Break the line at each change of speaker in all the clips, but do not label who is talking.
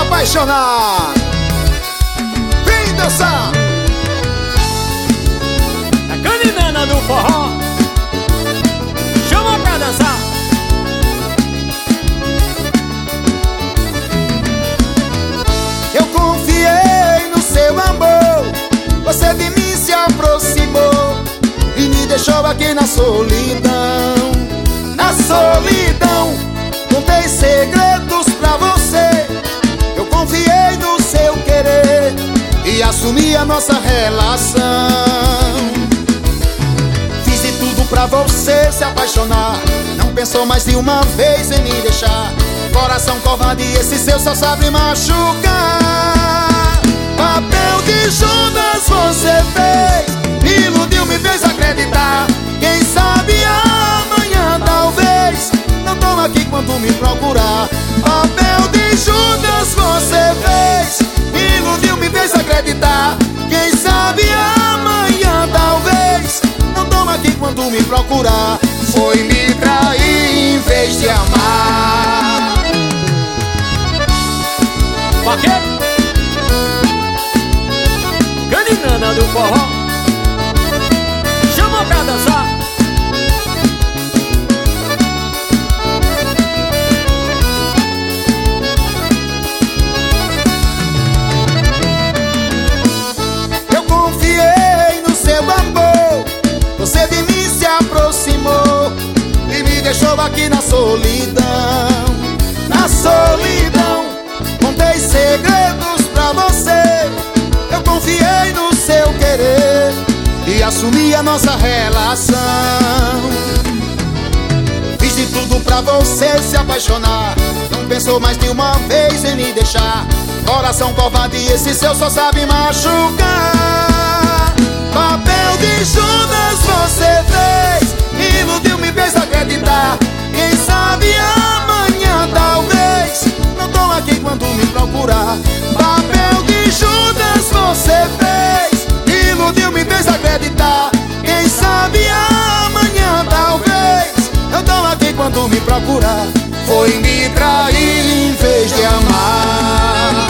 apaixonar. Vem dançar.
A caninana do forró chama pra dançar.
Eu confiei no seu amor, você de mim se aproximou e me deixou aqui na solidão. Na solidão, contei segredos pra você. Eu confiei no seu querer e assumi a nossa relação. Fiz de tudo pra você se apaixonar, não pensou mais de uma vez em me deixar. Coração covarde, esse seu só sabe machucar. Papel de Judas você fez, me iludiu, me fez acreditar. Quem sabe amanhã talvez não tô aqui quando me procurar. Papel de Judas você fez, me iludiu, me fez acreditar. Quem sabe amanhã talvez não tô aqui quando me procurar. Foi me trair em vez de amar.
Pra quê? Caninana do forró chama pra dançar.
Eu confiei no seu amor, você de mim se aproximou e me deixou aqui na solidão. Na solidão, contei segredos pra você. Eu confiei no seu querer e assumi a nossa relação. Fiz de tudo pra você se apaixonar, não pensou mais de uma vez em me deixar. Coração covarde, esse seu só sabe machucar. Papel de Judas você fez, me iludiu, me fez acreditar. Quem sabe amanhã talvez não tô aqui quando me procurar. Papel de Judas você fez, me iludiu, me fez acreditar. Quem sabe amanhã talvez eu tô aqui quando me procurar. Foi me trair em vez de amar.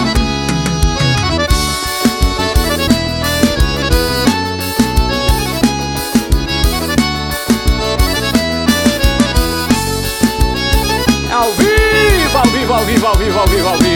Ao vivo, ao vivo, ao vivo, ao vivo, ao vivo, ao vivo.